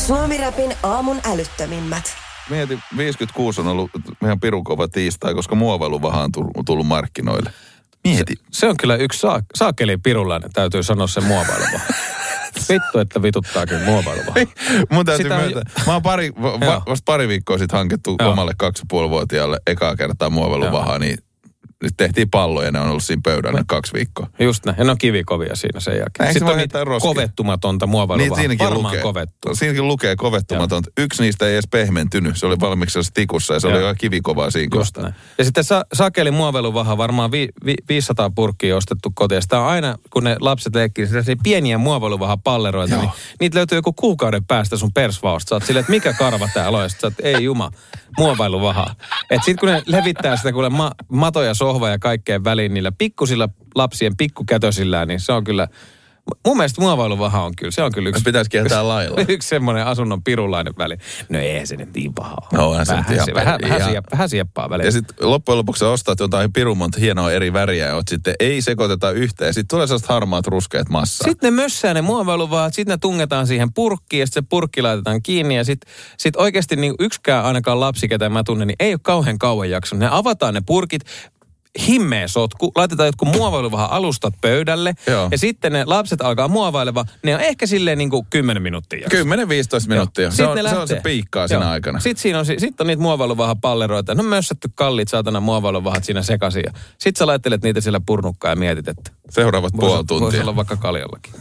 Suomi-räpin aamun älyttömimmät. Mieti, 56 on ollut ihan pirun kova tiistai, koska muovailuvaha on tullut markkinoille. Mieti. Se on kyllä yksi saakeli pirullainen, täytyy sanoa se muovailuvaha. Vittu, että vituttaakin muovailuvaha. Mun täytyy myöntää. Mä oon vasta pari viikkoa sitten hankittu omalle 2,5-vuotiaalle ekaa kertaa muovailuvahaa, niin nyt tehtiin palloja ja ne on ollut siinä pöydällä 2 viikkoa. Just näin. Ja ne on kivikovia siinä sen jälkeen. Sitten on niitä kovettumatonta muovailuvahaa. Niin, siinäkin lukee kovettumatonta. Yksi niistä ei edes pehmentynyt. Se oli valmiiksi tikussa ja se oli ihan kivikovaa siinä kohtaa. Ja sitten sakeli muovailuvaha varmaan 500 purkkia ostettu kotiin. Sitä on aina, kun ne lapset leikkii sellaisia pieniä muovailuvaha-palleroita, niin niitä löytyy joku kuukauden päästä sun persvaosta. Sä oot silleen, että mikä karva täällä on? Ja sit sä oot, ei juma, muovailuvaha. Että sit kun ne levittää sitä kuule matoja, sohva ja kaikkeen väliin niillä pikkusilla lapsien pikkukätösillään, niin se on kyllä, mun mielestä muovailuvaha on kyllä, se on kyllä yksi. Pitäisi kieltää lailla. Yksi semmoinen asunnon pirulainen väli. No ei se nyt niin paha. No on se nyt ihan vähän sieppaa väliin. Ja sitten loppujen lopuksi ostat jotain pirun monta hienoa eri väriä ja sitten ei sekoiteta yhteen. Ja sitten tulee sellaiset harmaat ruskeat massaa. Sitten ne mössää ne muovailuvahat, sitten ne tungetaan siihen purkkiin ja sitten se purkki laitetaan kiinni. Ja sitten oikeasti niin yksikään ainakaan lapsi, ketä mä tunnen, niin ei ole kauhean kauan jaksanut. Ne avataan ne purkit. Himmeä sotku, laitetaan jotkut muovailuvaha-alustat pöydälle, ja sitten ne lapset alkaa muovaileva, ne on ehkä silleen niin kuin 10 minuuttia. 10-15 minuuttia. Se on se piikkaa siinä aikana. Sitten on niitä muovailuvaha-palleroita. No mössätty kalliit saatana muovailuvahat siinä sekaisin. Sitten sä laittelet niitä siellä purnukkaan ja mietit, että seuraavat puoli tuntia. Voisi olla vaikka kaljallakin.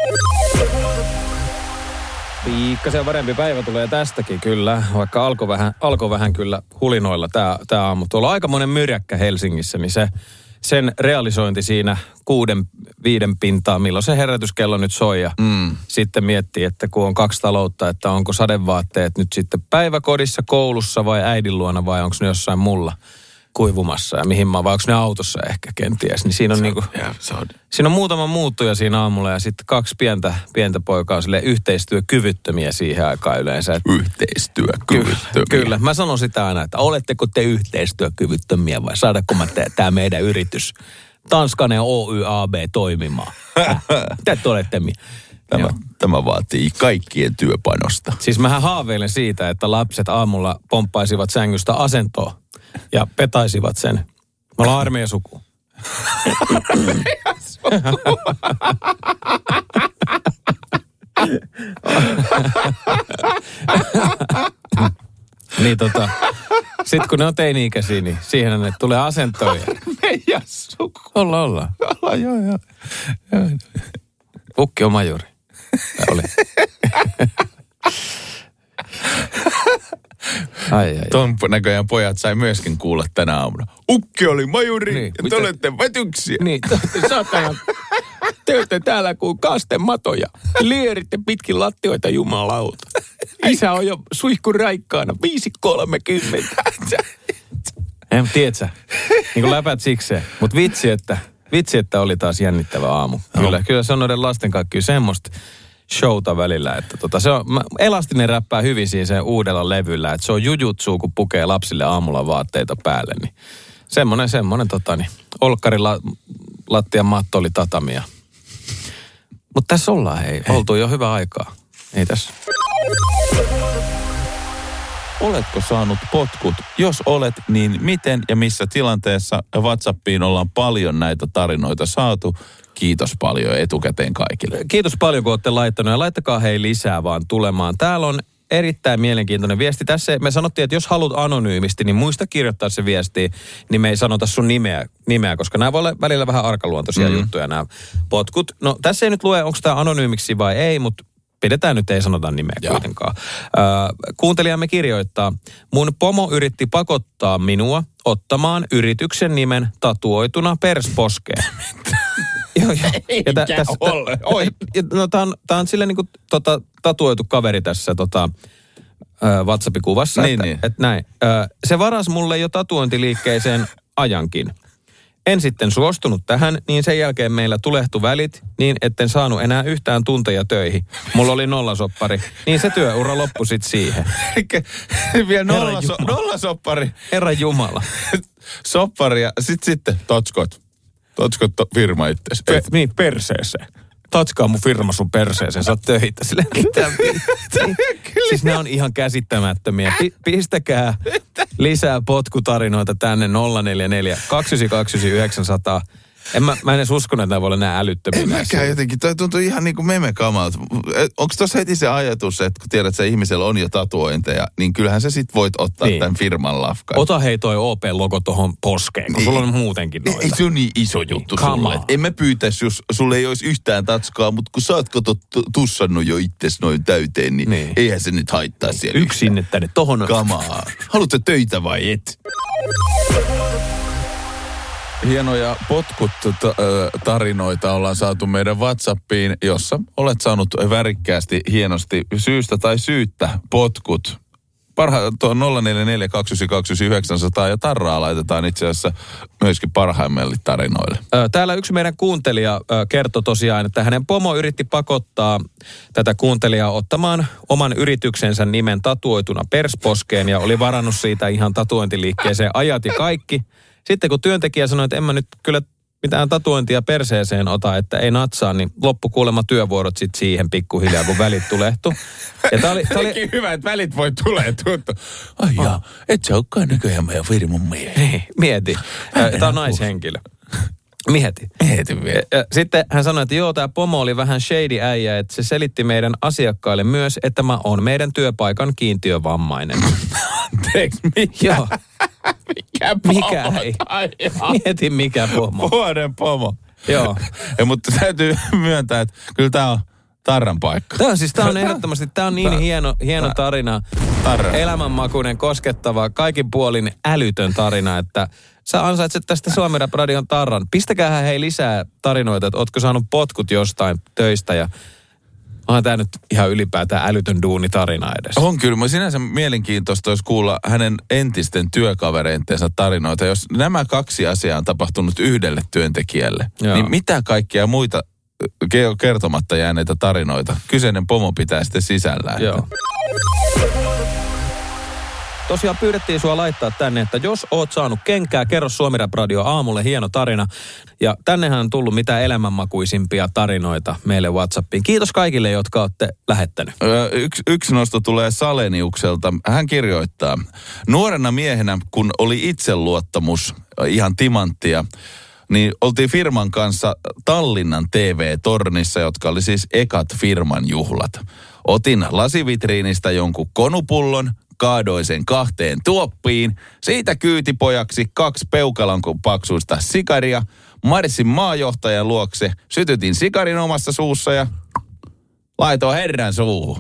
Pikkasen parempi päivä tulee tästäkin kyllä, vaikka alkoi vähän kyllä hulinoilla tämä aamu. Tuolla on aikamoinen myräkkä Helsingissä, niin sen realisointi siinä 6-5 pintaa, milloin se herätyskello nyt soi ja sitten miettii, että kun on 2 taloutta, että onko sadevaatteet nyt sitten päiväkodissa, koulussa vai äidin luona vai onko ne jossain mulla kuivumassa ja mihin vai onko ne autossa ehkä kenties, niin siinä on siinä on muutama muuttuja siinä aamulla ja sitten 2 pientä poikaa silleen yhteistyökyvyttömiä siihen aikaan yleensä. Yhteistyökyvyttömiä. Kyllä, mä sanon sitä aina, että oletteko te yhteistyökyvyttömiä vai saadaanko mä tämä meidän yritys Tanskanen Oy AB toimimaan? Mitä te olette Tämä vaatii kaikkien työpanosta. Siis mähän haaveilen siitä, että lapset aamulla pomppaisivat sängystä asentoon ja petaisivat sen. Me ollaan armeijasuku. Niin sit kun ne on teini-ikäisiä, niin siihen ne tulee asentoja. Armeijasuku. Ollaan, joo. Ukki on majuri. Oli. Ai. Ton näköjään pojat sai myöskin kuulla tänä aamuna. Ukki oli majuri niin, ja te olette vätyksiä. Niin, te olette täällä kuin kastematoja. Lieritte pitkin lattioita jumalauta. Isä on jo suihkun raikkaana 5:30. Tiedätkö, niin kuin läpät sikseen. Mutta vitsi, että oli taas jännittävä aamu. Kyllä se on noiden lasten kaikki semmoista showta välillä, että Elastinen räppää hyvin siinä sen uudella levyllä, että se on jujutsu, kun pukee lapsille aamulla vaatteita päälle, niin semmoinen olkkarilla lattian matto oli tatamia. Mutta tässä ollaan, oltu jo hyvä aikaa. Ei tässä. Oletko saanut potkut? Jos olet, niin miten ja missä tilanteessa? WhatsAppiin ollaan paljon näitä tarinoita saatu. Kiitos paljon etukäteen kaikille. Kiitos paljon, kun olette laittanut ja laittakaa lisää vaan tulemaan. Täällä on erittäin mielenkiintoinen viesti. Tässä me sanottiin, että jos haluat anonyymisti, niin muista kirjoittaa se viesti, niin me ei sanota sun nimeä koska nämä voi olla välillä vähän arkaluontoisia juttuja nämä potkut. No tässä ei nyt lue, onko tämä anonyymiksi vai ei, mutta pidetään nyt, ei sanota nimeä kuitenkaan. Kuuntelijamme kirjoittaa, mun pomo yritti pakottaa minua ottamaan yrityksen nimen tatuoituna persposkeen. Joo. No tää on silleen niinku tatuoitu kaveri tässä WhatsAppin kuvassa. Niin. Että näin. Se varasi mulle jo tatuointiliikkeeseen ajankin. En sitten suostunut tähän, niin sen jälkeen meillä tulehtui välit niin, etten saanut enää yhtään tunteja töihin. Mulla oli nollasoppari, niin se työura loppui sitten siihen. Vielä nollasoppari. Herran Jumala. Soppari ja sitten totskot. Totskot firma itseäsi. Perseeseen. Tatskaa mun firma sun perseeseen, saat töitä. Silleen, mitä? Siis ne on ihan käsittämättömiä. Pistäkää lisää potkutarinoita tänne 044 299 900. Mä en edes uskonut, että nämä voi olla nämä älyttömiä. En mäkään jotenkin. Toi tuntuu ihan niin kuin memekamalta. Onko tuossa heti se ajatus, että kun tiedät, että se ihmisellä on jo tatuointeja, niin kyllähän sä sit voit ottaa tämän firman lafkan. Ota hei toi OP-logo tohon poskeen, kun sulla on muutenkin noita. Ei se ole niin iso juttu sulle. En mä pyytäisi, jos sulle ei olisi yhtään tatskaa, mutta kun sä oot tussannut jo itses noin täyteen, niin eihän se nyt haittaa siellä. Yksi sinne tänne, tohon. Kamaa. Haluatko töitä vai et? Hienoja potkut-tarinoita ollaan saatu meidän WhatsAppiin, jossa olet saanut värikkäästi, hienosti, syystä tai syyttä potkut. Tuo 044-29900 ja tarraa laitetaan itse asiassa myöskin parhaimmille tarinoille. Täällä yksi meidän kuuntelija kertoi tosiaan, että hänen pomo yritti pakottaa tätä kuuntelijaa ottamaan oman yrityksensä nimen tatuoituna persposkeen ja oli varannut siitä ihan tatuointiliikkeeseen ajat ja kaikki. Sitten kun työntekijä sanoi, että en mä nyt kyllä mitään tatuointia perseeseen ota, että ei natsaa, niin loppukuulemma työvuorot sitten siihen pikkuhiljaa, kun välit tulehtu. Ja tää oli hyvä, että välit voi tulehtua. Ai jaa, et sä olekaan näköjään meidän firman miehiä. Mieti. Tää on naishenkilö. Mieti vielä. Sitten hän sanoi, että joo, tämä pomo oli vähän shady äijä, että se selitti meidän asiakkaille myös, että mä oon meidän työpaikan kiintiövammainen. Anteeksi, mikä? Joo. Mikä pomo? Mieti mikä pomo. Vuoden pomo. Joo. Mutta täytyy myöntää, että kyllä tämä on tarran paikka. Tämä on ehdottomasti, tämä on niin hieno tarina. Elämänmakuinen, koskettava, kaikin puolin älytön tarina, että sä ansaitset tästä Suomi Rap Radion tarran. Pistäkäähän hei lisää tarinoita, että ootko saanut potkut jostain töistä ja onhan tämä nyt ihan ylipäätään älytön duunitarina edes. On kyllä. Mä sinänsä mielenkiintoista olisi kuulla hänen entisten työkavereittensa tarinoita. Jos nämä kaksi asiaa on tapahtunut yhdelle työntekijälle, niin mitä kaikkia muita kertomatta jääneitä tarinoita kyseinen pomo pitää sitten sisällään? Joo. Tosiaan pyydettiin sua laittaa tänne, että jos oot saanut kenkää, kerro Suomi Rap Radio aamulle, hieno tarina. Ja tännehän on tullut mitä elämänmakuisimpia tarinoita meille WhatsAppiin. Kiitos kaikille, jotka olette lähettänyt. Yksi nosto tulee Saleniukselta. Hän kirjoittaa, nuorena miehenä, kun oli itseluottamus ihan timanttia, niin oltiin firman kanssa Tallinnan TV-tornissa, jotka oli siis ekat firman juhlat. Otin lasivitriinistä jonkun konupullon, kaadoin sen 2 tuoppiin, siitä kyytipojaksi 2 peukalon paksuista sikaria, marssin maajohtajan luokse, sytytin sikarin omassa suussa ja laitoin herran suuhun.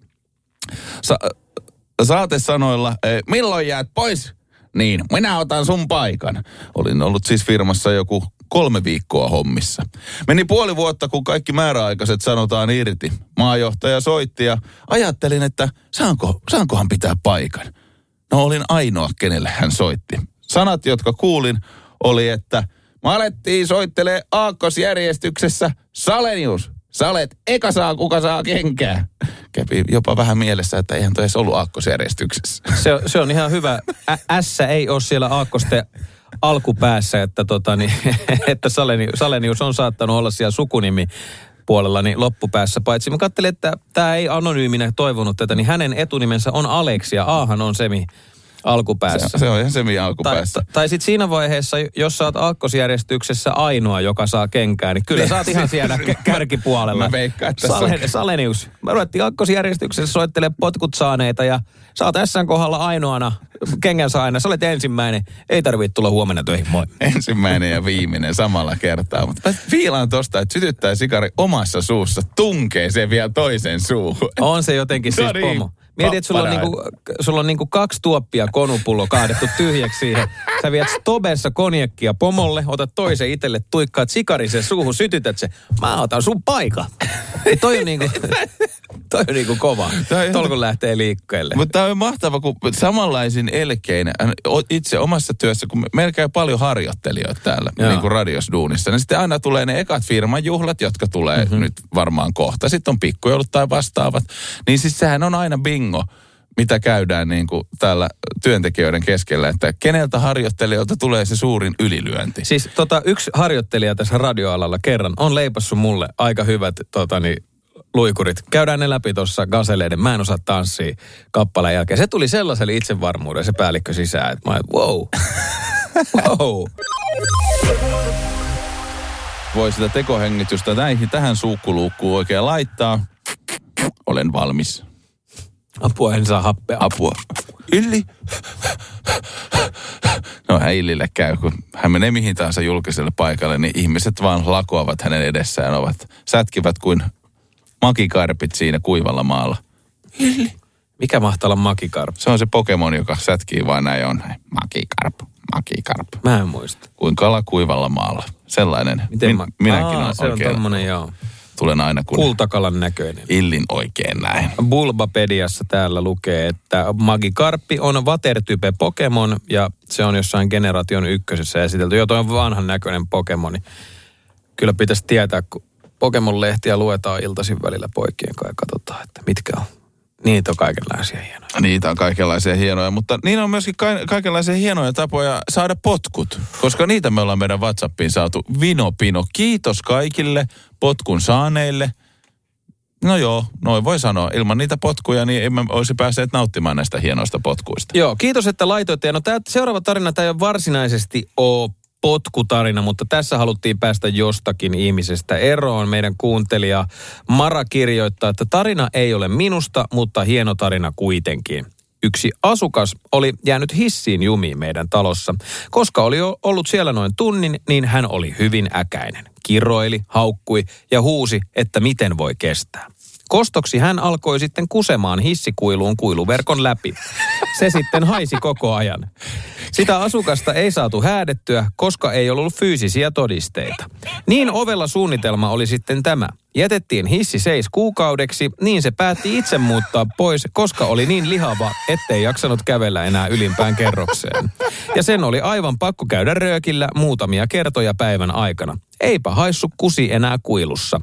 Saatesanoilla, milloin jäät pois? Niin, minä otan sun paikan. Olin ollut siis firmassa joku 3 viikkoa hommissa. Meni puoli vuotta, kun kaikki määräaikaiset sanotaan irti. Maajohtaja soitti ja ajattelin, että saankohan pitää paikan. No olin ainoa, kenelle hän soitti. Sanat, jotka kuulin, oli, että me alettiin soittelee aakkosjärjestyksessä Salenius. Sä olet eka kuka saa kenkää. Kävi jopa vähän mielessä, että eihän toi edes ollut aakkosjärjestyksessä. Se on ihan hyvä. S ei ole siellä aakkosten alkupäässä, että, että Salenius on saattanut olla siellä sukunimi puolella niin loppupäässä. Paitsi mä katselin, että tämä ei anonyyminä toivonut tätä, niin hänen etunimensä on Aleksi ja Ahan on Semi alkupäässä. Se on ihan Semi alkupäässä. Tai sitten siinä vaiheessa, jos sä oot aakkosjärjestyksessä ainoa, joka saa kenkää, niin kyllä sä oot ihan siellä kärkipuolella. Mä veikkaan, että Salenius. Mä ruvettiin aakkosjärjestyksessä soittelemaan potkut saaneita ja sä oot S:n kohdalla ainoana kengän saajana. Sä olet ensimmäinen. Ei tarvitse tulla huomenna töihin. Moi. Ensimmäinen ja viimeinen samalla kertaa. Mutta mä fiilaan tosta, että sytyttää sikari omassa suussa. Tunkee se vielä toisen suuhun. On se jotenkin siis pomo. Mieti, että sulla on niinku 2 tuoppia konupullo kaadettu tyhjäksi siihen. Sä viet Stobessa konjakkia pomolle, otat toisen itselle, tuikkaat sikarisen suuhun, sytytät se. Mä otan sun paikan. Toi on niinku kova. Tolkun lähtee liikkeelle. Mutta tää on mahtava, kun samanlaisin elkein itse omassa työssä, kun meillä käy paljon harjoittelijoita täällä niin kuin radiosduunissa, niin sitten aina tulee ne ekat firman juhlat, jotka tulee nyt varmaan kohta. Sitten on pikkujoulut tai vastaavat. Niin siis sehän on aina bingo, mitä käydään niin kuin täällä työntekijöiden keskellä, että keneltä harjoittelijoilta tulee se suurin ylilyönti. Siis yksi harjoittelija tässä radioalalla kerran on leipassut mulle aika hyvät luikurit. Käydään ne läpi tuossa Gazeleiden. Mä en osaa tanssia kappaleen jälkeen. Se tuli sellaiselle itsevarmuudelle se päällikkö sisään, että mä wow. Wow. Voi sitä tekohengitystä tähän suukkuluukkuun oikein laittaa. Olen valmis. Apua, en saa happea. Apua. Illi. No hän Illille käy, kun hän menee mihin tahansa julkiselle paikalle, niin ihmiset vaan lakoavat hänen edessään, sätkivät kuin makikarpit siinä kuivalla maalla. Illi. Mikä mahtaa olla makikarp? Se on se Pokemon, joka sätkii vaan näin on. Makikarp. Mä en muista. Kuin kala kuivalla maalla. Sellainen. Minäkin olen se oikein. On tommonen, joo. Tulen aina kun kultakalan näköinen. Illin oikein näin. Bulbapediassa täällä lukee, että Magikarppi on Watertype Pokemon ja se on jossain Generation 1 esitelty. Joo, toi on vanhan näköinen Pokemoni. Kyllä pitäisi tietää, kun Pokemon-lehtiä luetaan iltaisin välillä poikien kanssa ja katsotaan, että mitkä on. Niitä on kaikenlaisia hienoja. Niitä on kaikenlaisia hienoja, mutta niin on myöskin kaikenlaisia hienoja tapoja saada potkut. Koska niitä me ollaan meidän WhatsAppiin saatu vinopino. Kiitos kaikille potkun saaneille. No joo, noin voi sanoa. Ilman niitä potkuja niin emme olisi päässeet nauttimaan näistä hienoista potkuista. Joo, kiitos, että laitoitte. No tämä seuraava tarina, tämä ei ole varsinaisesti ole potkutarina, mutta tässä haluttiin päästä jostakin ihmisestä eroon. Meidän kuuntelija Mara kirjoittaa, että tarina ei ole minusta, mutta hieno tarina kuitenkin. Yksi asukas oli jäänyt hissiin jumiin meidän talossa. Koska oli ollut siellä noin tunnin, niin hän oli hyvin äkäinen. Kiroili, haukkui ja huusi, että miten voi kestää. Kostoksi hän alkoi sitten kusemaan hissikuiluun kuiluverkon läpi. Se sitten haisi koko ajan. Sitä asukasta ei saatu häädettyä, koska ei ollut fyysisiä todisteita. Niin ovella suunnitelma oli sitten tämä. Jätettiin hissi 6 kuukaudeksi, niin se päätti itse muuttaa pois, koska oli niin lihava, ettei jaksanut kävellä enää ylimpään kerrokseen. Ja sen oli aivan pakko käydä röökillä muutamia kertoja päivän aikana. Eipä haissu kusi enää kuilussa.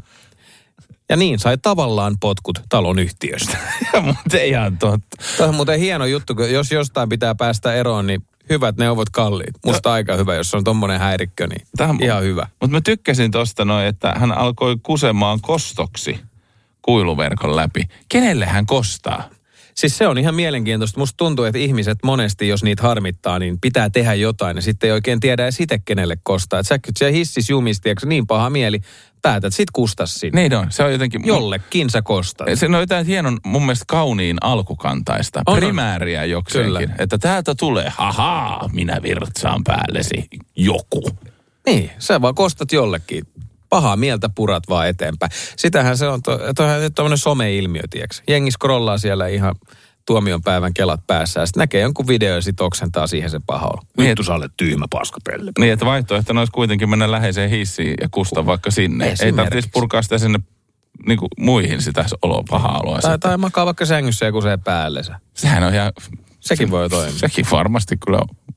Ja niin sai tavallaan potkut talonyhtiöstä. Ja muuten ihan totta. Tämä on muuten hieno juttu, kun jos jostain pitää päästä eroon, niin hyvät neuvot kalliit. Musta aika hyvä, jos on tommonen häirikkö, niin ihan hyvä. Mutta mä tykkäsin tosta noin, että hän alkoi kusemaan kostoksi kuiluverkon läpi. Kenelle hän kostaa? Siis se on ihan mielenkiintoista. Musta tuntuu, että ihmiset monesti, jos niitä harmittaa, niin pitää tehdä jotain. Ja sitten ei oikein tiedä edes itse kenelle kostaa. Että sä siellä hissis jumisti, eikö niin paha mieli, päätät sit kustas sinne. Niin on, se on jotenkin... Jollekin sä kostat. Se on jotain hienon, mun mielestä kauniin alkukantaista. Primääriä jokseenkin. Kyllä. Että täältä tulee, hahaa, minä virtsaan päällesi joku. Niin, sä vaan kostat jollekin. Pahaa mieltä purat vaan eteenpäin. Sitähän se on, tuommoinen some-ilmiö, tiiäks. Jengi scrollaa siellä ihan tuomion päivän kelat päässä ja sitten näkee jonkun video ja sit oksentaa siihen se paha olo. Vittu sä olet tyhmä paskapelle. Niin, että vaihtoehtona olisi kuitenkin mennä läheiseen hissiin ja kustaa vaikka sinne. Ei tarvitsisi purkaa sitä sinne niin kuin muihin sitä pahaa oloa. Tai makaa vaikka sängyssä ja kusee päällensä. Sehän on ihan... Sekin voi toimia. Sekin varmasti kyllä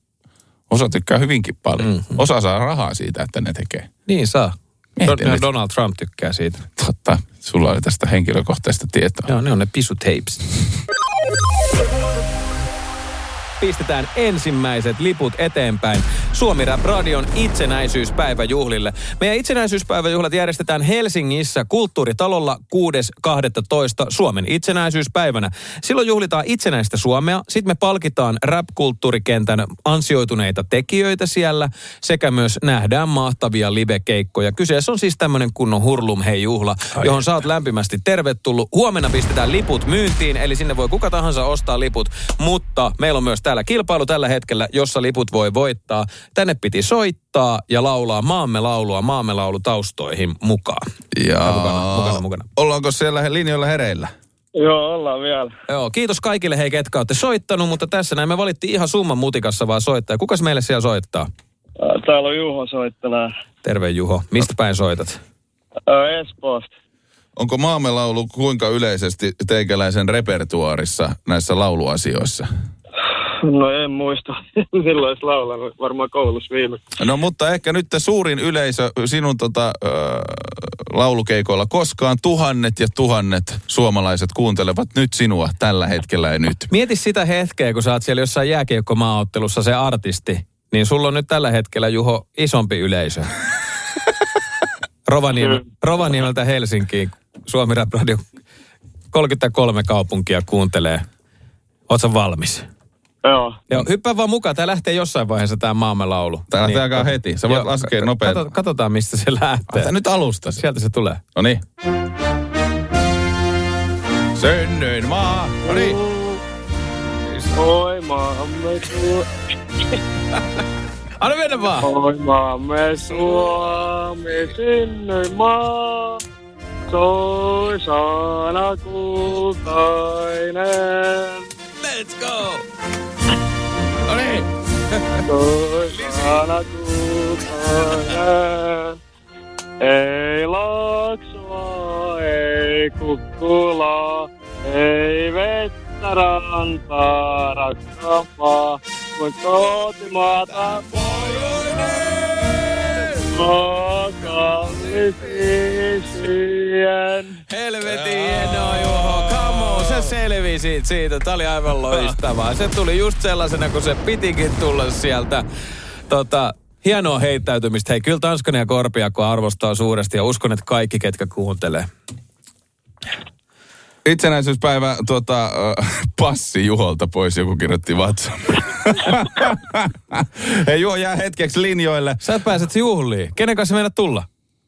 osa tykkää hyvinkin paljon. Mm-hmm. Osa saa rahaa siitä, että ne tekee. Niin saa. Donald Trump tykkää siitä. Totta. Sulla oli tästä henkilökohtaista tietoa. Joo, ne on ne pisutapes. Pistetään ensimmäiset liput eteenpäin Suomi Rap Radion itsenäisyyspäiväjuhlille. Meidän itsenäisyyspäiväjuhlat järjestetään Helsingissä Kulttuuritalolla 6.12. Suomen itsenäisyyspäivänä. Silloin juhlitaan itsenäistä Suomea. Sitten me palkitaan rap-kulttuurikentän ansioituneita tekijöitä siellä sekä myös nähdään mahtavia live-keikkoja. Kyseessä on siis tämmöinen kunnon hurlum-hei-juhla, johon sä oot lämpimästi tervetullut. Huomenna pistetään liput myyntiin, eli sinne voi kuka tahansa ostaa liput, mutta meillä on myös täällä kilpailu tällä hetkellä, jossa liput voi voittaa. Tänne piti soittaa ja laulaa maamme laulua maamme laulutaustoihin mukaan. Mukana. Ollaanko siellä linjoilla hereillä? Joo, ollaan vielä. Joo, kiitos kaikille hei, ketkä olette soittanut, mutta tässä näin me valittiin ihan summan mutikassa vaan soittaa. Kukas meille siellä soittaa? Täällä on Juho soittelee. Terve Juho. Mistä päin soitat? Espoosta. Onko maamme laulu kuinka yleisesti teikäläisen repertuaarissa näissä lauluasioissa? No en muista. Silloin olisi laulanut varmaan koulussa viime. No mutta ehkä nyt suurin yleisö sinun laulukeikoilla koskaan. Tuhannet ja tuhannet suomalaiset kuuntelevat nyt sinua tällä hetkellä ja nyt. Mieti sitä hetkeä, kun sä oot siellä jossain jääkiekkomaaottelussa se artisti. Niin sulla on nyt tällä hetkellä, Juho, isompi yleisö. Rovaniemeltä Helsinkiin Suomi Rap Radio 33 kaupunkia kuuntelee. Ootko valmis? Joo. Joo, hyppää vaan mukaan. Tää lähtee jossain vaiheessa tää Maamme laulu. Tää lähtee aikaan heti. Sä voit laskea nopeasti. Katsotaan, mistä se lähtee. Nyt alusta. Sieltä se tulee. Noniin. Synnyin maa. Noniin. Oi maamme Anna mennä vaan. Oi maamme Suomi, synnyin maa. Soi sana kultainen. Let's go. Noniin. Soi sana kultainen. Ei Laaksoa, ei Kukkulaa, ei vettä rantaa rakkaampaa, kuin kotimaata pohjoinen. Kallis isien. Helvetin hienoa, Juho. Come on, sä selvisit siitä. Tää oli aivan loistavaa. Se tuli just sellaisena, kun se pitikin tulla sieltä. Hienoa heittäytymistä. Hei, kyllä Tanskanen ja Korpiakko arvostaa suuresti ja uskon, että kaikki, ketkä kuuntelee. Itsenäisyyspäivä passi Juholta pois, joku kirjoitti WhatsApp. Hei, Juho jää hetkeksi linjoille. Sä pääset juhliin. Kenen kanssa meidät tulla?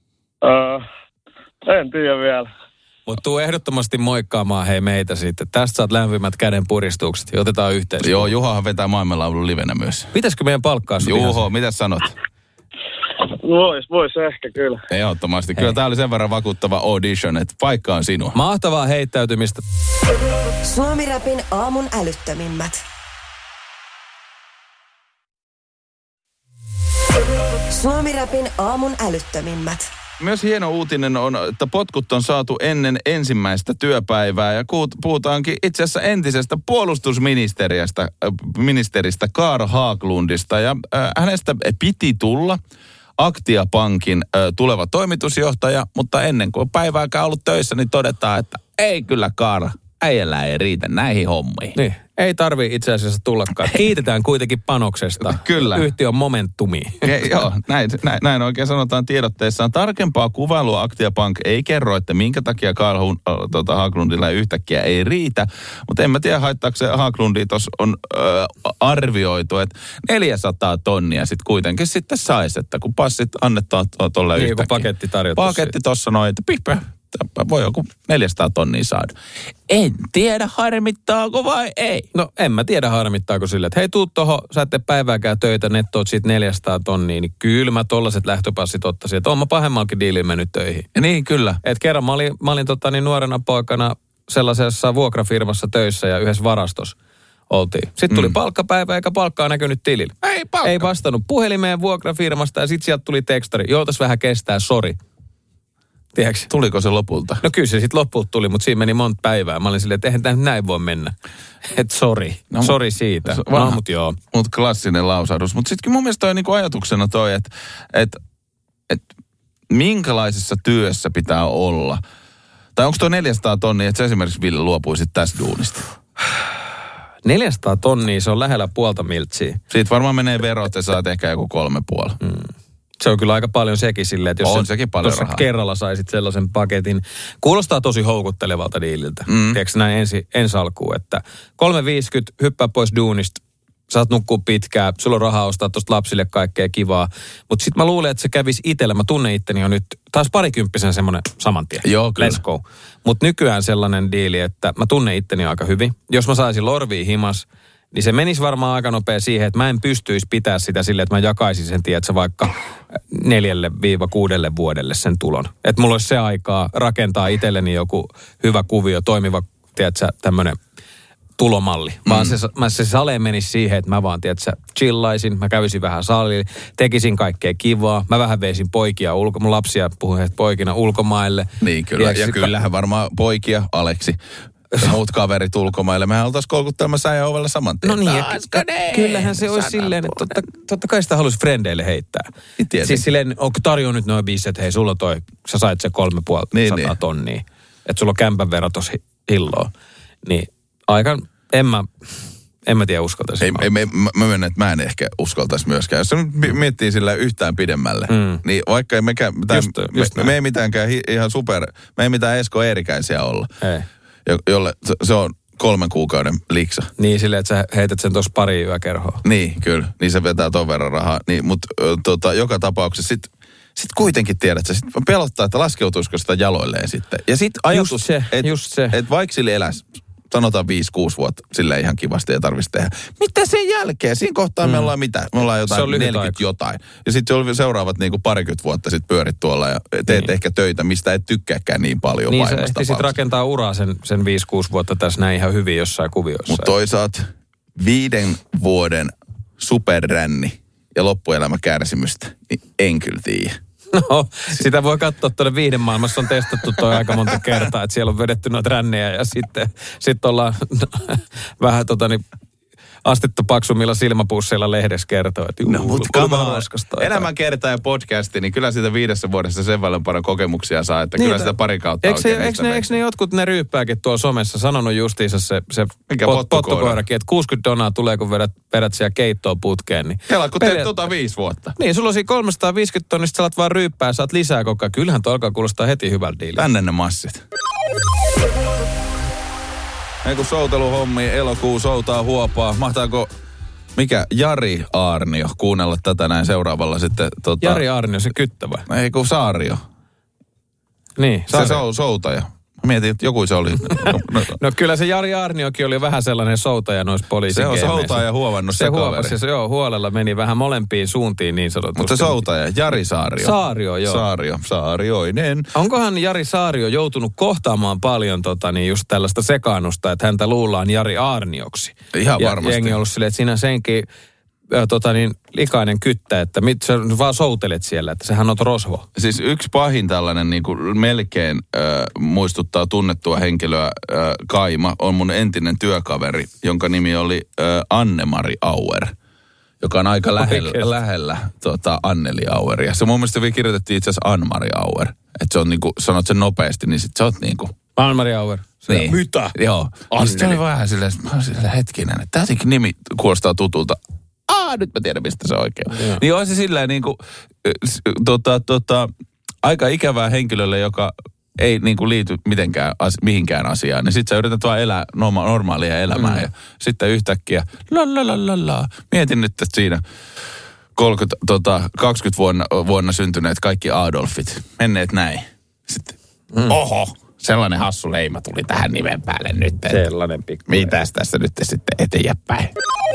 En tiedä vielä. Mutta tuu ehdottomasti moikkaamaan meitä sitten. Tästä saat lämpimät käden puristukset ja otetaan yhteys. Joo, Juhohan vetää maailmanlaulun livenä myös. Pitäisikö meidän palkkaa sut? Juho, mitä sanot? Vois ehkä kyllä. Ehdottomasti. Kyllä tää oli sen verran vakuuttava audition, että paikka on sinua. Mahtavaa heittäytymistä. Suomi Rapin aamun älyttömimmät. Suomi Rapin aamun älyttömimmät. Myös hieno uutinen on, että potkut on saatu ennen ensimmäistä työpäivää ja puhutaankin itse asiassa entisestä puolustusministeristä Carl Haglundista ja hänestä piti tulla Aktia Pankin tuleva toimitusjohtaja, mutta ennen kuin päivääkään ollut töissä, niin todetaan, että ei kyllä Carl, äijällä ei riitä näihin hommiin. Niin, ei tarvii itse asiassa tullakaan. Kiitetään kuitenkin panoksesta. Kyllä. Yhtiön momentumiin. Joo, näin oikein sanotaan tiedotteessaan. Tarkempaa kuvailua Aktia Bank ei kerro, että minkä takia Carl Haglundilla yhtäkkiä ei riitä. Mutta en mä tiedä, haittaako se Haglundia tuossa on arvioitu, että 400 tonnia sitten kuitenkin sitten saisi, että kun passit annetaan tuolle niin, yhtäkkiä. Paketti tarjottu. Paketti tuossa noin, että pihpä. Voi joku 400 tonnia saada. En tiedä, harmittaako vai ei. No en mä tiedä, harmittaako sille, että hei, tuu tohon, sä ette päivääkään töitä, nettoot siitä 400 tonnia, niin kyllä mä tollaset lähtöpassit ottaisin, että oon mä pahemmalkin diilin mennyt töihin. Niin, kyllä. Et kerran mä olin nuorena poikana sellaisessa vuokrafirmassa töissä ja yhdessä varastossa oltiin. Sitten tuli palkkapäivä eikä palkkaa näkynyt tilillä. Ei vastannut puhelimeen vuokrafirmasta ja sitten sieltä tuli tekstari, joutas vähän kestää, sori. Tiedätkö? Tuliko se lopulta? No kyllä se sitten lopulta tuli, mutta siinä meni monta päivää. Mä olin silleen, että eihän tämä näin voi mennä. Että sori. No, sori siitä. No, mutta joo. Mutta klassinen lausahdus. Mutta sitten mun mielestä toi niinku ajatuksena toi, että minkälaisessa työssä pitää olla. Tai onko toi 400 tonnia, että sä esimerkiksi Ville luopuisit tästä duunista? 400 tonnia, se on lähellä puolta miltsiä. Siitä varmaan menee verot ja saat ehkä joku 3,5. Se on kyllä aika paljon sekin silleen, että jos tuossa kerralla saisit sellaisen paketin. Kuulostaa tosi houkuttelevalta diililtä. Tiedätkö näin ensi alkuun, että 3,50 hyppää pois duunista, saat nukkua pitkään, sulla on rahaa ostaa tuosta lapsille kaikkea kivaa. Mutta sitten mä luulen, että se kävisi itsellä. Mä tunnen itteni jo nyt taas parikymppisen semmoinen saman tien. Joo, kyllä. Let's go. Mutta nykyään sellainen diili, että mä tunnen itteni aika hyvin. Jos mä saisin lorvia himas, niin se menisi varmaan aika nopea siihen, että mä en pystyisi pitää sitä silleen, että mä jakaisin sen, tiedätkö, vaikka 4-6 vuodelle sen tulon. Että mulla olisi se aikaa rakentaa itselleni joku hyvä kuvio, toimiva, tiedätkö, tämmöinen tulomalli. Vaan se sale menisi siihen, että mä vaan, tiedätkö, chillaisin, mä kävisin vähän salilla, tekisin kaikkea kivaa. Mä vähän veisin poikia, mun lapsia puhun heitä poikina ulkomaille. Niin kyllä, ja kyllähän varmaan poikia, Aleksi. Ja muut kaverit ulkomaille. Mehän oltaisiin kolkuttelemassa ja ovella saman tien. No niin, kyllähän se olisi silleen, että totta kai sitä haluaisi frendeille heittää. Siis silleen, onko tarjoa nyt noin biisit, että hei, sulla toi, sä sait se 3,5 tonnia. Että sulla on kämpän verran tossa hilloa. Niin, En mä tiedä, uskaltaisin. Mä myönnän, että mä en ehkä uskaltaisi myöskään. Jos se miettii sillä yhtään pidemmälle, niin vaikka ei mekään, me ei mitäänkään ihan me ei mitään Esko Eerikäisiä olla. Ei. Jolle se on 3 kuukauden liksa. Niin silleen, että sä heität sen tuossa pari yökerhoa. Niin, kyllä. Niin se vetää ton verran rahaa. Niin, mutta joka tapauksessa sitten kuitenkin tiedät, että pelottaa, että laskeutuisiko sitä jaloilleen sitten. Ja sitten ajatus, että vaikka sille eläisi, sanotaan 5-6 vuotta, silleen ihan kivasti ei tarvitsisi tehdä. Mitä sen jälkeen? Siinä kohtaa me ollaan mitä? Me ollaan jotain 40 jotain. Ja sitten seuraavat niinku 20 vuotta sitten pyörit tuolla ja teet ehkä töitä, mistä et tykkääkään niin paljon. Niin se ehti sitten rakentaa uraa sen 5-6 vuotta tässä näin ihan hyvin jossain kuvioissa. Mutta toisaalta 5 vuoden superränni ja loppuelämä kärsimystä, niin en kyllä tiedä. No, sitä voi katsoa tuonne viihden maailmassa, on testattu toi aika monta kertaa, että siellä on vedetty noita rännejä ja sitten ollaan vähän astetta paksummilla silmäpusseilla lehdessä kertoo, että elämän kertaa ja podcasti, niin kyllä siitä 5 vuodessa sen paljon paljon kokemuksia saa, että kyllä sitä pari kautta eikö ne jotkut ne ryyppääkin tuolla somessa sanonut justiinsa se pottukoirakin, että 60 donaa tulee, kun vedät siellä keittoon putkeen. Niin hela, kun teet 5 vuotta. Niin, sulla on siinä 350 tonnista, sä alat vaan ryyppää, saat lisää koko ajan. Kyllähän tuo alkaa kuulostaa heti hyvältä diililtä. Tänne ne massit. Ei kun souteluhommi, elokuu soutaa huopaa. Mahtaako, Jari Aarnio kuunnella tätä näin seuraavalla sitten? Jari Aarnio, se kyttävä. Ei kun Saario. Niin, Saario. Se on soutaja. Mietin, että joku se oli. No kyllä se Jari Aarniokin oli vähän sellainen soutaja noissa poliisigeimeissä. Se on soutaja huovannut se kaveri. Se huolella meni vähän molempiin suuntiin niin sanotusti. Mutta se soutaja, Jari Saario. Saario, joo. Saarioinen. Onkohan Jari Saario joutunut kohtaamaan paljon just tällaista sekaannusta, että häntä luullaan Jari Aarnioksi? Ihan varmasti. Ja jengi on ollut silleen, että sinä senkin likainen kyttä, että sä vaan soutelet siellä, että sehän on rosvo. Siis yksi pahin tällainen niin kuin melkein muistuttaa tunnettua henkilöä, Kaima, on mun entinen työkaveri, jonka nimi oli Anne-Mari Auer, joka on aika lähellä Anneli Aueria. Se mun mielestä kirjoitettiin itse asiassa Anne-Mari Auer. Että se on niin kuin, sanot sen nopeasti, niin sit sä oot niin kuin... Anne-Mari Auer. Niin. Mitä? Joo. Se oli vähän silleen, hetkinen, että tämäkin nimi kuulostaa tutulta. Nyt mä tiedän, mistä se oikein. Niin on se silleen niin kuin, aika ikävää henkilölle, joka ei niin kuin liity mitenkään mihinkään asiaan. Niin sit sä yrität vaan elää normaalia elämää ja sitten yhtäkkiä mietin nyt, että siinä 20 vuonna syntyneet kaikki Adolfit, menneet näin. Sitten, oho, sellainen hassu leima tuli tähän nimen päälle nyt. Sellainen pikku. Mitäs tässä nyt sitten eteenpäin?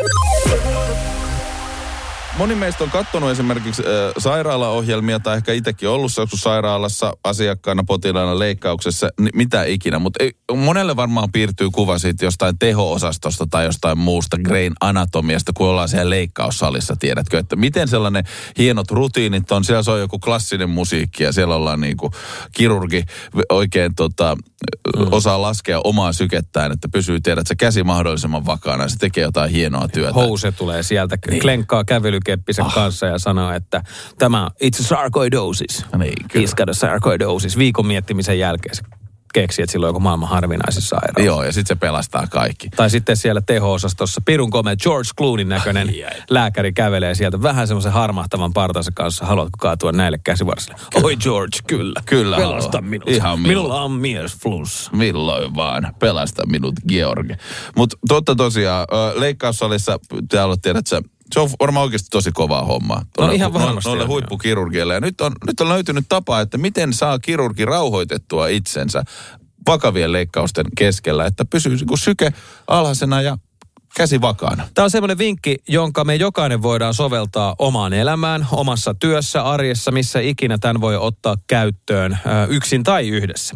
Moni meistä on katsonut esimerkiksi sairaalaohjelmia tai ehkä itsekin ollut sairaalassa asiakkaana, potilaana, leikkauksessa, mitä ikinä. Mutta monelle varmaan piirtyy kuva siitä jostain teho-osastosta tai jostain muusta Grain Anatomiasta, kun ollaan siellä leikkaussalissa, tiedätkö, että miten sellainen hienot rutiinit on. Siellä se on joku klassinen musiikki ja siellä ollaan niinku kirurgi oikein osaa laskea omaa sykettään, että pysyy, tiedät, se käsi mahdollisimman vakaana ja se tekee jotain hienoa työtä. House tulee sieltä, klenkkaa kävelykeppisen kanssa ja sanoo, että tämä it's a sarcoidosis. Niin, kyllä. He's got a sarcoidosis. Viikon miettimisen jälkeen se keksi, että sillä on joku maailman harvinaisin sairaus. Joo, ja sitten se pelastaa kaikki. Tai sitten siellä teho-osastossa pirun komea George Clooneyn näköinen lääkäri kävelee sieltä vähän semmoisen harmahtavan partansa kanssa. Haluatko kaatua näille käsivarsille? Oi George, kyllä. Kyllä. Pelasta minut. Ihan minulla on miesflunssa. Milloin vaan. Pelasta minut, Georg. Mutta tosiaan, leikkaussalissa, täällä tiedät sä, se on varmaan oikeasti tosi kovaa hommaa. No ihan varmasti. Noille huippukirurgille. Ja nyt on löytynyt tapa, että miten saa kirurgi rauhoitettua itsensä vakavien leikkausten keskellä, että pysyy syke alhaisena ja käsi vakaana. Tämä on semmoinen vinkki, jonka me jokainen voidaan soveltaa omaan elämään, omassa työssä, arjessa, missä ikinä tämän voi ottaa käyttöön yksin tai yhdessä.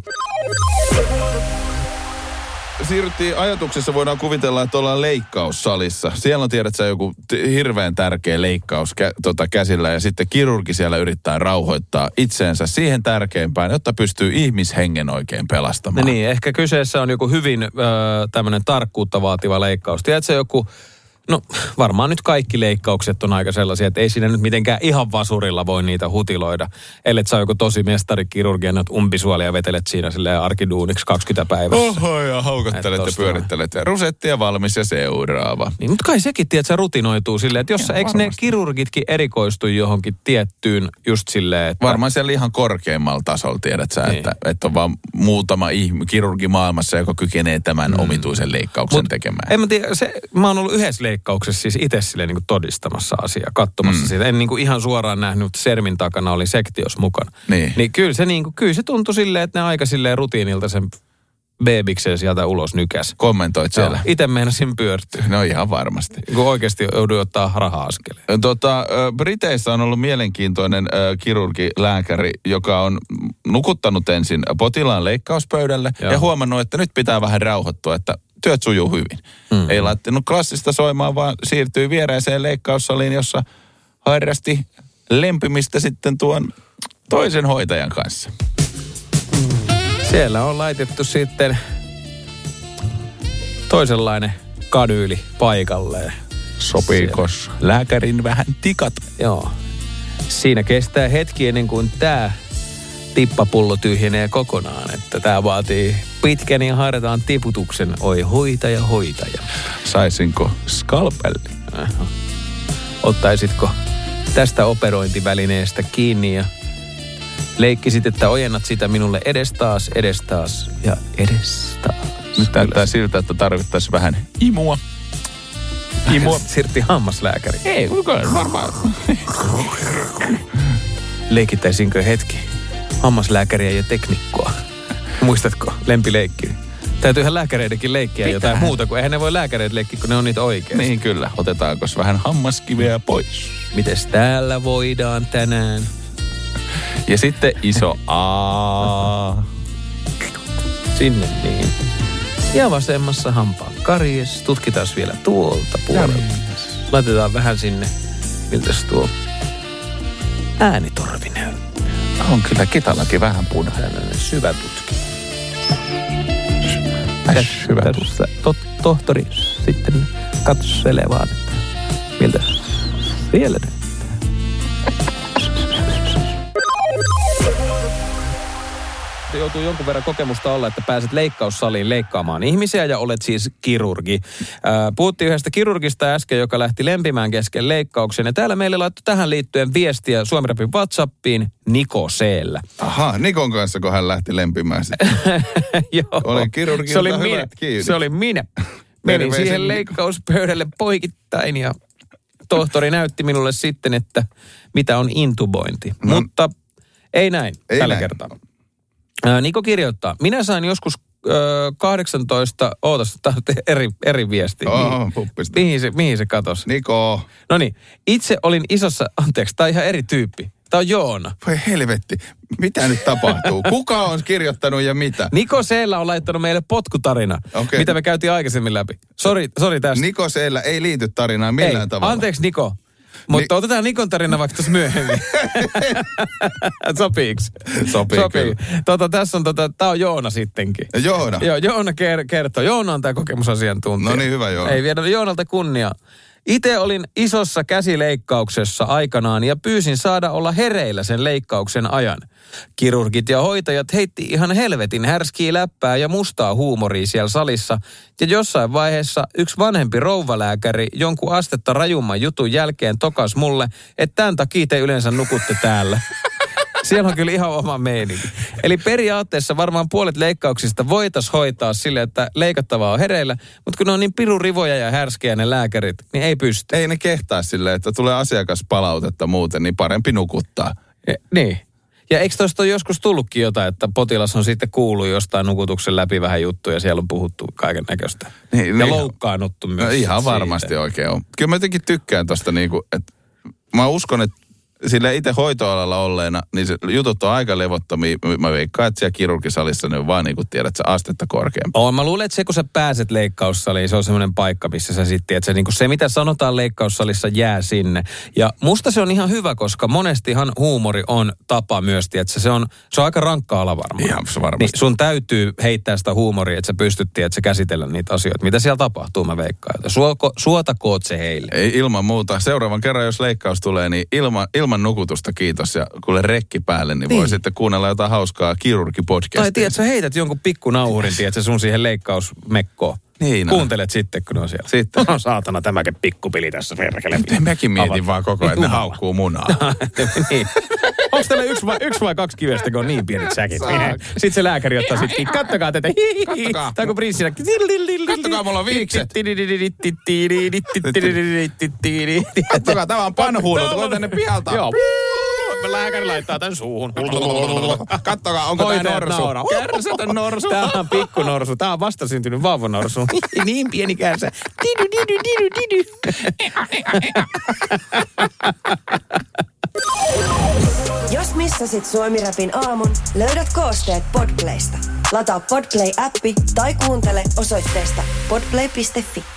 Siirryttiin ajatuksessa, voidaan kuvitella, että ollaan leikkaussalissa. Siellä on, tiedät sä, joku hirveän tärkeä leikkaus käsillä ja sitten kirurgi siellä yrittää rauhoittaa itseensä siihen tärkeimpään, jotta pystyy ihmishengen oikein pelastamaan. No niin, ehkä kyseessä on joku hyvin tämmöinen tarkkuutta vaativa leikkaus. Tiedätkö joku No varmaan nyt kaikki leikkaukset on aika sellaisia, että ei siinä nyt mitenkään ihan vasurilla voi niitä hutiloida. Ellet sä joku tosi mestarikirurgia, että umpisuolia vetelet siinä silleen arkiduuniksi 20 päivässä. Oho, ja haukottelet ja pyörittelet. Ja rusettia valmis ja seuraava. Niin, mutta kai sekin, tiedät, se rutinoituu silleen, että jos eikö ne kirurgitkin erikoistu johonkin tiettyyn just silleen, että... Varmaan siellä ihan korkeammalla tasolla tiedät sä, niin. että on vaan muutama kirurgi maailmassa, joka kykenee tämän omituisen leikkauksen tekemään. En mä tiedä, mä oon ollut yhdessä leikkauksessa siis itse silleen niin kuin todistamassa asiaa, katsomassa siitä. En niin kuin ihan suoraan nähnyt, mutta sermin takana oli sektios mukana. Niin Kyllä se tuntui silleen, että ne aika silleen rutiinilta sen beebikseen sieltä ulos nykäs. Kommentoit siellä? Itse meinasin pyörtyä. No ihan varmasti. Kun oikeasti joudun ottaa raha-askeleen. Briteissä on ollut mielenkiintoinen kirurgilääkäri, joka on nukuttanut ensin potilaan leikkauspöydälle ja huomannut, että nyt pitää vähän rauhoittua, että työt sujuu hyvin. Ei laittanut klassista soimaan, vaan siirtyi viereiseen leikkaussaliin, jossa harrasti lempimistä sitten tuon toisen hoitajan kanssa. Siellä on laitettu sitten toisenlainen kanyyli paikalleen. Sopiikos lääkärin vähän tikat? Joo. Siinä kestää hetki ennen kuin tämä tippapullo tyhjenee kokonaan. Että tämä vaatii pitkän ja hartaan tiputuksen. Oi hoitaja. Saisinko skalpelli? Ottaisitko tästä operointivälineestä kiinni ja leikkisit, että ojennat sitä minulle edestaas ja edestaas. Nyt näyttää siltä, että tarvittaisiin vähän imua. Sirtti hammaslääkäri. Ei, kukaan varmaan. Leikittäisinkö hetki hammaslääkäriä ja teknikkoa? Muistatko lempileikki? Täytyyhän lääkäreidenkin leikkiä jotain muuta, kun eihän ne voi lääkäreitä leikkiä, kun ne on niitä oikeasti. Niin kyllä, otetaanko vähän hammaskiveä pois? Mites täällä voidaan tänään? Ja sitten iso A. Sinne niin. Ja vasemmassa hampaan karjes. Tutkitaan vielä tuolta puolelta. Laitetaan vähän sinne. Miltäs tuo äänitorvi näyttää? On kyllä kitallakin vähän punainen. Tällainen syvä tutki. Hyvä. Tohtori sitten katselee vaan, että miltä siellä näyttää. Joutuu jonkun verran kokemusta olla, että pääset leikkaussaliin leikkaamaan ihmisiä ja olet siis kirurgi. Puhuttiin yhdestä kirurgista äsken, joka lähti lempimään kesken leikkauksen. Ja täällä meille laittoi tähän liittyen viestiä Suomi Rapin WhatsAppiin Niko C:llä. Aha, Nikon kanssa, kun hän lähti lempimään sitten. Joo. Oli kirurgilta hyvät kiinni. Se oli minä. Menin siihen leikkauspöydälle poikittain ja tohtori näytti minulle sitten, että mitä on intubointi. No. Mutta ei näin tällä kertaa. Niko kirjoittaa, minä sain joskus 18, tämä on eri viesti. Mihin se katosi? Niko. No niin, itse olin isossa, anteeksi, tämä on ihan eri tyyppi. Tämä on Joona. Voi helvetti, mitä nyt tapahtuu? Kuka on kirjoittanut ja mitä? Niko C:llä on laittanut meille potkutarina, mitä me käytiin aikaisemmin läpi. Sori tästä. Niko C:llä ei liity tarinaan millään tavalla. Anteeksi Niko. Mutta otetaan Nikon tarina vaikka tässä myöhemmin. Sopiiks? Sopii. Tässä on, tää on Joona sittenkin. Joona? Joo, Joona kertoo. Joona on tää kokemusasiantuntija. No niin, hyvä Joona. Ei viedä Joonalta kunnia. Itse olin isossa käsileikkauksessa aikanaan ja pyysin saada olla hereillä sen leikkauksen ajan. Kirurgit ja hoitajat heitti ihan helvetin härskiä läppää ja mustaa huumoria siellä salissa. Ja jossain vaiheessa yksi vanhempi rouvalääkäri jonkun astetta rajumman jutun jälkeen tokas mulle, että tämän takia te yleensä nukutte täällä. Siellä on kyllä ihan oma meininki. Eli periaatteessa varmaan puolet leikkauksista voitaisiin hoitaa sille, että leikattavaa on hereillä, mutta kun ne on niin pirurivoja ja härskejä ne lääkärit, niin ei pysty. Ei ne kehtaa silleen, että tulee asiakaspalautetta muuten, niin parempi nukuttaa. Niin. Ja eikö tuosta ole joskus tullutkin jotain, että potilas on sitten kuullut jostain nukutuksen läpi vähän juttuja, siellä on puhuttu kaiken näköistä. Ja loukkaannuttu myös. No ihan varmasti oikein on. Kyllä mä jotenkin tykkään tosta niinku, että mä uskon, että sille itse hoitoalalla olleena, niin se jutut on aika levottomia. Mä veikkaan, että siellä kirurgisalissa ne on vaan niin kuin tiedät, sä astetta korkeampaa. Mä luulen, että se kun sä pääset leikkaussaliin, se on semmoinen paikka, missä sä sitten, että niin se mitä sanotaan leikkaussalissa jää sinne. Ja musta se on ihan hyvä, koska monestihan huumori on tapa myös, että se on aika rankka ala varmaan. Ihan varmasti. Niin sun täytyy heittää sitä huumoria, että sä pystyt, että sä käsitellä niitä asioita. Mitä siellä tapahtuu, mä veikkaan. Suotakoot se heille. Ei ilman muuta. Seuraavan kerran, jos leikkaus tulee, niin ilman nukutusta kiitos. Ja kuule rekki päälle, niin voi sitten kuunnella jotain hauskaa kirurgipodcastia. Tai tiedät, sä heität jonkun pikkunauhurin, tiedät, sun siihen leikkausmekkoon. Niin, kuuntelet sitten, kun ne on siellä. Sitten. No saatana, tämäkin pikkupili tässä perkele. Mäkin mietin vaan koko ajan, että ne haukkuu munaa. Niin. Onko teillä yksi vai kaksi kivestä, kun on niin pienet säkit? Sitten se lääkäri ottaa sitten, kattokaa tätä. Kattokaa. Tai kun prinssinä. Kattokaa, mulla on viikset. Kattokaa, tämä on panhuudut. Tulee tänne pihalta. Joo. Lääkäri laittaa tän suuhun. Kattokaa, onko tää norsu? Kärsätön norsu. Tää on pikkunorsu. Tää on vastasyntynyt vauvanorsu. Niin pieni kärsä. Jos missasit Suomi-rapin aamun, löydät koosteet Podplaysta. Lataa Podplay-appi tai kuuntele osoitteesta podplay.fi.